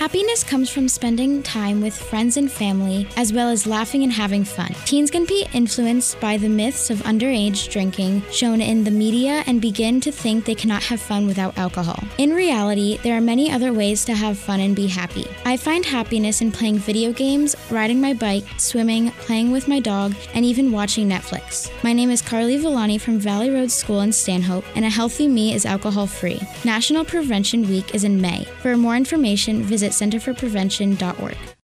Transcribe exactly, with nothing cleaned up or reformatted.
Happiness comes from spending time with friends and family, as well as laughing and having fun. Teens can be influenced by the myths of underage drinking shown in the media and begin to think they cannot have fun without alcohol. In reality, there are many other ways to have fun and be happy. I find happiness in playing video games, riding my bike, swimming, playing with my dog, and even watching Netflix. My name is Carly Villani from Valley Road School in Stanhope, and a healthy me is alcohol-free. National Prevention Week is in May. For more information, visit center for prevention dot org.